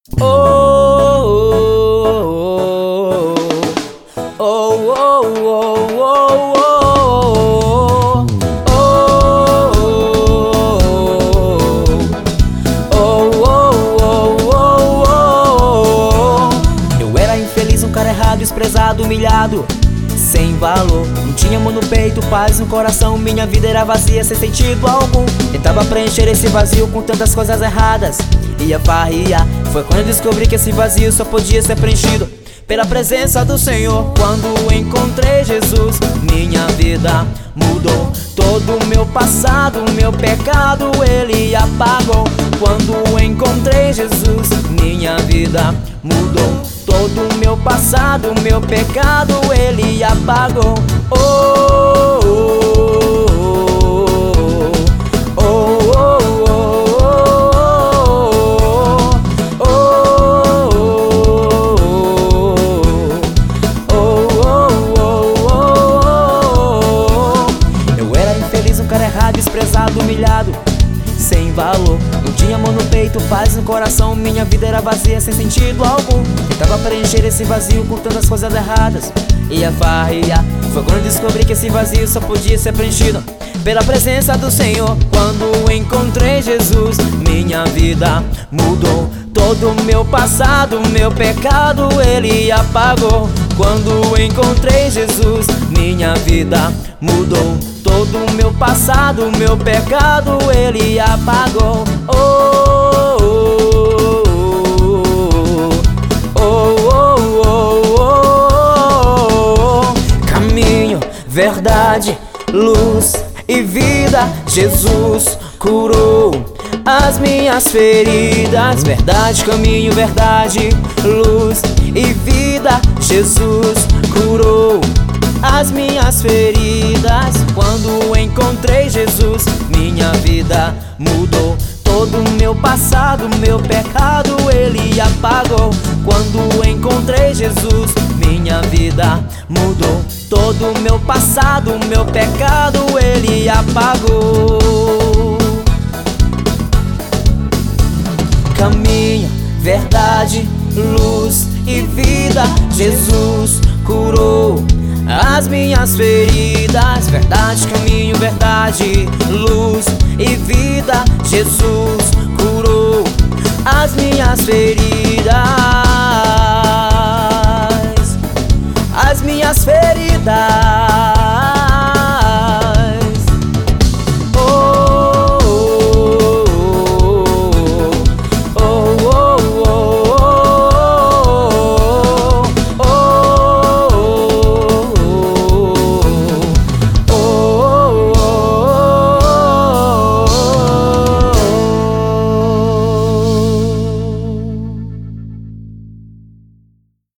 Oh, oh, oh, oh, oh, eu era infeliz, um cara errado, desprezado, humilhado, sem valor. Não tinha amor no peito, paz no coração. Minha vida era vazia, sem sentido algum. Tentava preencher esse vazio com tantas coisas erradas. Ia farriar. Foi quando eu descobri que esse vazio só podia ser preenchido pela presença do Senhor. Quando encontrei Jesus, minha vida mudou. Todo o meu passado, meu pecado Ele apagou. Quando encontrei Jesus, minha vida mudou. Todo o meu passado, meu pecado Ele apagou. Oh, oh, oh, oh, desprezado, humilhado, sem valor. Não tinha amor no peito, paz no coração. Minha vida era vazia, sem sentido algum. Tentava preencher esse vazio com tantas coisas erradas. Ia farriar. Foi quando descobri que esse vazio só podia ser preenchido pela presença do Senhor. Quando encontrei Jesus, minha vida mudou. Todo o meu passado, meu pecado Ele apagou. Quando encontrei Jesus, minha vida mudou. Todo o meu passado, meu pecado Ele apagou. Oh, oh, oh, oh, oh, oh. Caminho, verdade, luz e vida. Jesus curou as minhas feridas. Verdade, caminho, verdade, luz e vida. Jesus curou as minhas feridas. Quando encontrei Jesus, minha vida mudou. Todo o meu passado, meu pecado Ele apagou. Quando encontrei Jesus, minha vida mudou. Todo o meu passado, meu pecado Ele apagou. Caminho, verdade, luz e vida. Jesus curou as minhas feridas. Verdade, caminho, verdade, luz e vida. Jesus curou as minhas feridas.